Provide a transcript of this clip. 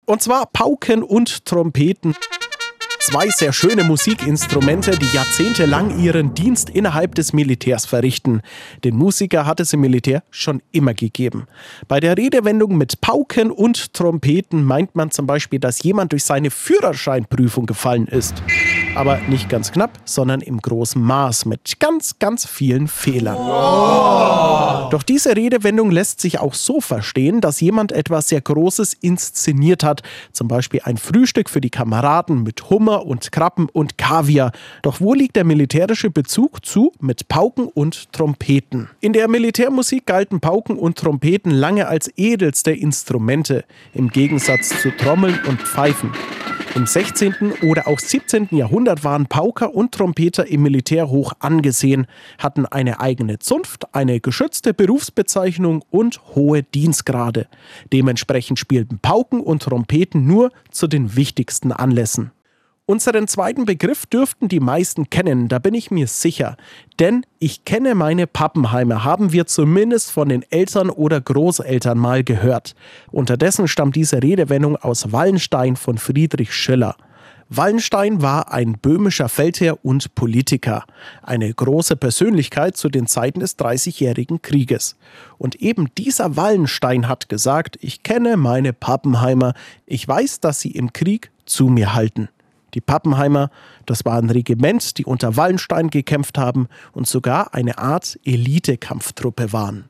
Und zwar Pauken und Trompeten. Zwei sehr schöne Musikinstrumente, die jahrzehntelang ihren Dienst innerhalb des Militärs verrichten. Den Musiker hat es im Militär schon immer gegeben. Bei der Redewendung mit Pauken und Trompeten meint man zum Beispiel, dass jemand durch seine Führerscheinprüfung gefallen ist. Aber nicht ganz knapp, sondern im großen Maß mit ganz, ganz vielen Fehlern. Wow. Doch diese Redewendung lässt sich auch so verstehen, dass jemand etwas sehr Großes inszeniert hat. Zum Beispiel ein Frühstück für die Kameraden mit Hummer und Krabben und Kaviar. Doch wo liegt der militärische Bezug zu mit Pauken und Trompeten? In der Militärmusik galten Pauken und Trompeten lange als edelste Instrumente, im Gegensatz zu Trommeln und Pfeifen. Im 16. oder auch 17. Jahrhundert waren Pauker und Trompeter im Militär hoch angesehen, hatten eine eigene Zunft, eine geschützte Berufsbezeichnung und hohe Dienstgrade. Dementsprechend spielten Pauken und Trompeten nur zu den wichtigsten Anlässen. Unseren zweiten Begriff dürften die meisten kennen, da bin ich mir sicher. Denn ich kenne meine Pappenheimer, haben wir zumindest von den Eltern oder Großeltern mal gehört. Unterdessen stammt diese Redewendung aus Wallenstein von Friedrich Schiller. Wallenstein war ein böhmischer Feldherr und Politiker, eine große Persönlichkeit zu den Zeiten des Dreißigjährigen Krieges. Und eben dieser Wallenstein hat gesagt, ich kenne meine Pappenheimer, ich weiß, dass sie im Krieg zu mir halten. Die Pappenheimer, das war ein Regiment, die unter Wallenstein gekämpft haben und sogar eine Art Elite-Kampftruppe waren.